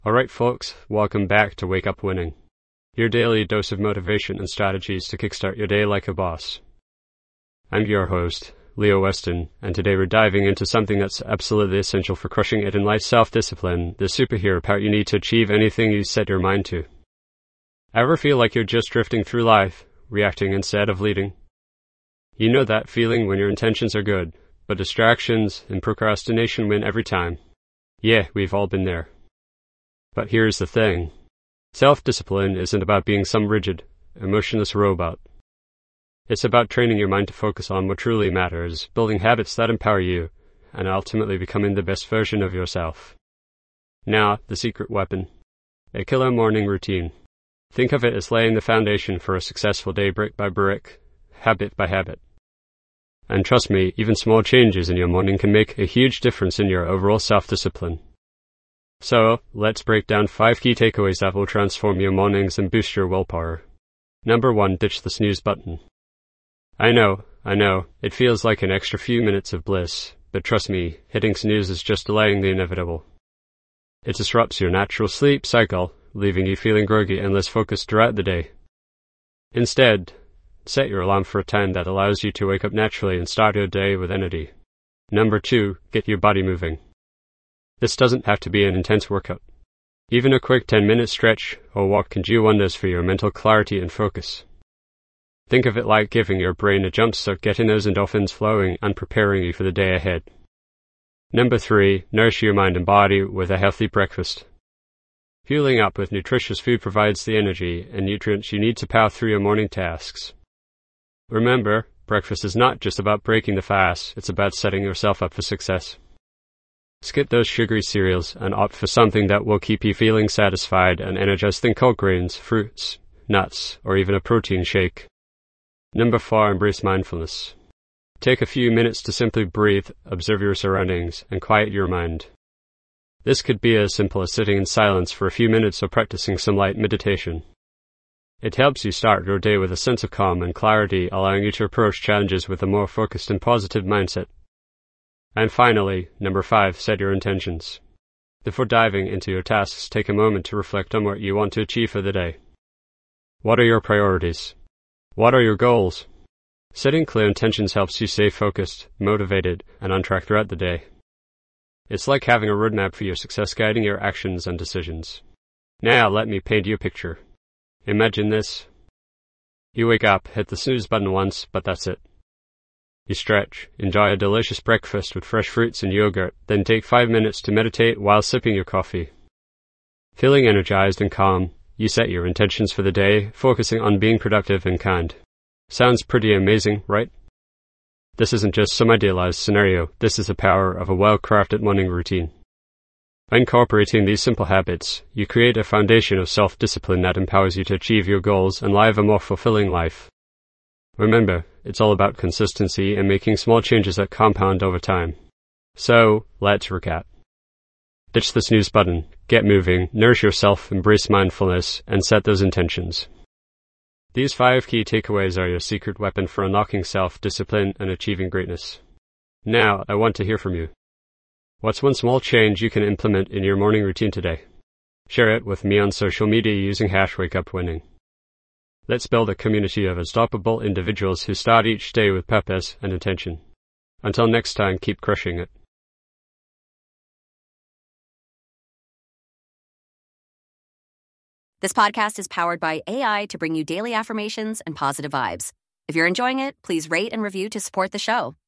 Alright folks, welcome back to Wake Up Winning, your daily dose of motivation and strategies to kickstart your day like a boss. I'm your host, Leo Weston, and today we're diving into something that's absolutely essential for crushing it in life: self-discipline, the superhero power you need to achieve anything you set your mind to. Ever feel like you're just drifting through life, reacting instead of leading? You know that feeling when your intentions are good, but distractions and procrastination win every time. Yeah, we've all been there. But here's the thing. Self-discipline isn't about being some rigid, emotionless robot. It's about training your mind to focus on what truly matters, building habits that empower you, and ultimately becoming the best version of yourself. Now, the secret weapon. A killer morning routine. Think of it as laying the foundation for a successful day brick by brick, habit by habit. And trust me, even small changes in your morning can make a huge difference in your overall self-discipline. So, let's break down 5 key takeaways that will transform your mornings and boost your willpower. Number 1, ditch the snooze button. I know, it feels like an extra few minutes of bliss, but trust me, hitting snooze is just delaying the inevitable. It disrupts your natural sleep cycle, leaving you feeling groggy and less focused throughout the day. Instead, set your alarm for a time that allows you to wake up naturally and start your day with energy. Number 2, get your body moving. This doesn't have to be an intense workout. Even a quick 10-minute stretch or walk can do wonders for your mental clarity and focus. Think of it like giving your brain a jump start, getting those endorphins flowing and preparing you for the day ahead. Number 3, nourish your mind and body with a healthy breakfast. Fueling up with nutritious food provides the energy and nutrients you need to power through your morning tasks. Remember, breakfast is not just about breaking the fast, it's about setting yourself up for success. Skip those sugary cereals and opt for something that will keep you feeling satisfied and energized. Think whole grains, fruits, nuts, or even a protein shake. Number 4, embrace mindfulness. Take a few minutes to simply breathe, observe your surroundings, and quiet your mind. This could be as simple as sitting in silence for a few minutes or practicing some light meditation. It helps you start your day with a sense of calm and clarity, allowing you to approach challenges with a more focused and positive mindset. And finally, number 5, set your intentions. Before diving into your tasks, take a moment to reflect on what you want to achieve for the day. What are your priorities? What are your goals? Setting clear intentions helps you stay focused, motivated, and on track throughout the day. It's like having a roadmap for your success guiding your actions and decisions. Now let me paint you a picture. Imagine this. You wake up, hit the snooze button once, but that's it. You stretch, enjoy a delicious breakfast with fresh fruits and yogurt, then take 5 minutes to meditate while sipping your coffee. Feeling energized and calm, you set your intentions for the day, focusing on being productive and kind. Sounds pretty amazing, right? This isn't just some idealized scenario, this is the power of a well-crafted morning routine. By incorporating these simple habits, you create a foundation of self-discipline that empowers you to achieve your goals and live a more fulfilling life. Remember, it's all about consistency and making small changes that compound over time. So, let's recap. Ditch the snooze button, get moving, nourish yourself, embrace mindfulness, and set those intentions. These 5 key takeaways are your secret weapon for unlocking self-discipline and achieving greatness. Now, I want to hear from you. What's one small change you can implement in your morning routine today? Share it with me on social media using #WakeUpWinning. Let's build a community of unstoppable individuals who start each day with purpose and intention. Until next time, keep crushing it. This podcast is powered by AI to bring you daily affirmations and positive vibes. If you're enjoying it, please rate and review to support the show.